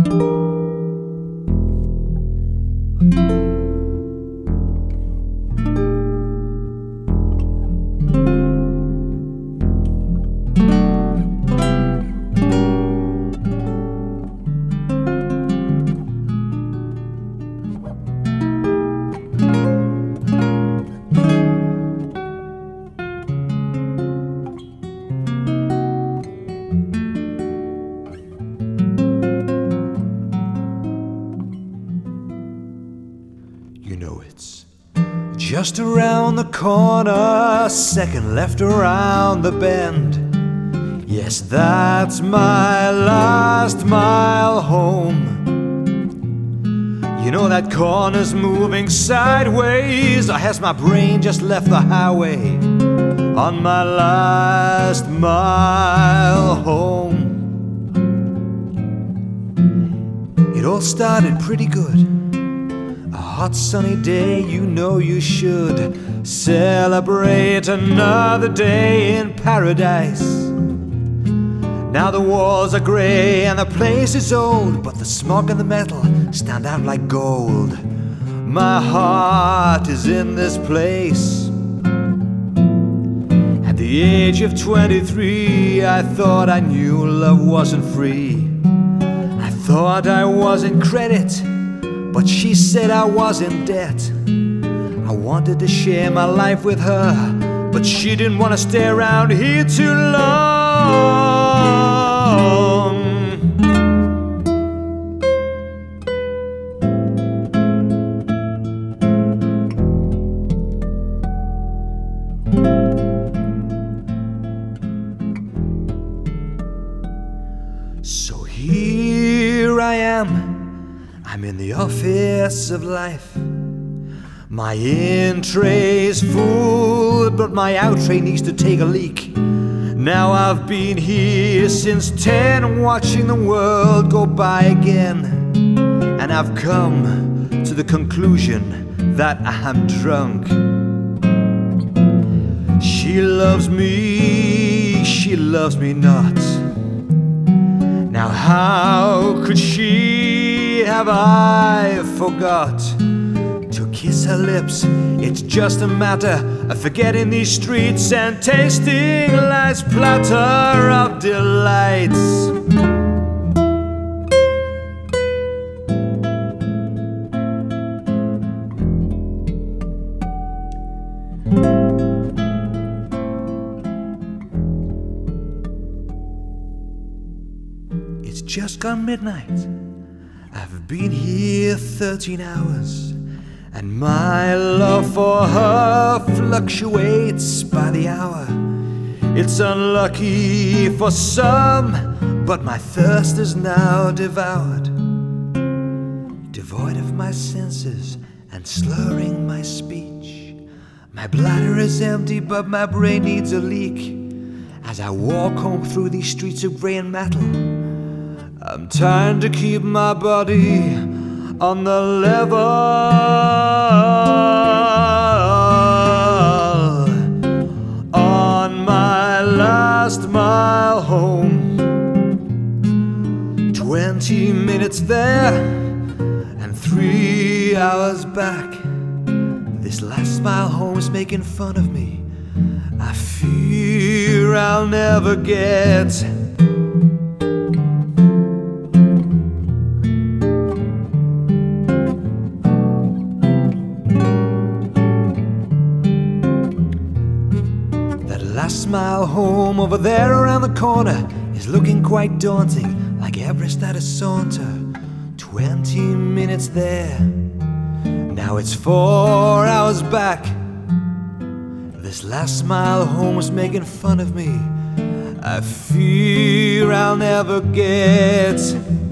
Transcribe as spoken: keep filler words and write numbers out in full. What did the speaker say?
You know it's just around the corner, second left around the bend. Yes, that's my last mile home. You know that corner's moving sideways, or has my brain just left the highway on my last mile home? It all started pretty good. A hot sunny day, you know you should celebrate another day in paradise. Now the walls are grey and the place is old, but the smog and the metal stand out like gold. My heart is in this place. At the age of twenty-three, I thought I knew love wasn't free. I thought I was in credit, but she said I was in debt. I wanted to share my life with her, but she didn't want to stay around here too long. So here I am, I'm in the office of life. My in tray's full, but my out tray needs to take a leak. Now I've been here since ten, watching the world go by again, and I've come to the conclusion that I'm drunk. She loves me, she loves me not. Now how could she have I forgot to kiss her lips? It's just a matter of forgetting these streets and tasting life's platter of delights. It's just gone midnight. I've been here thirteen hours, and my love for her fluctuates by the hour. It's unlucky for some, but my thirst is now devoured. Devoid of my senses and slurring my speech, my bladder is empty, but my brain needs a leak. As I walk home through these streets of grey and metal, I'm trying to keep my body on the level. On my last mile home, twenty minutes there and three hours back. This last mile home is making fun of me. I fear I'll never get. Last mile home over there around the corner is looking quite daunting, like Everest at a saunter. Twenty minutes there, now it's four hours back. This last mile home is making fun of me. I fear I'll never get.